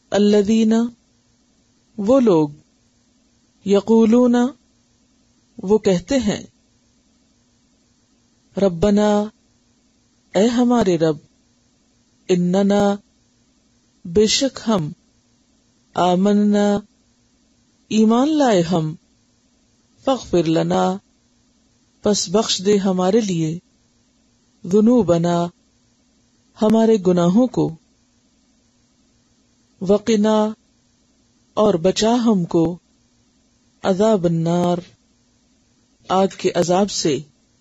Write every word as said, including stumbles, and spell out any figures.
अल्लज़ीना वो लोग, यक़ूलूना वो कहते हैं, रब्बना ऐ हमारे रब, इन्नना बेशक हम, आमन्ना ईमान लाए हम, फ़ग़फ़िर लना पस बख्श दे हमारे लिए, ज़ुनूबना हमारे गुनाहों को, वक़िना और बचा हमको, अज़ाबन्नार आग के अजाब से।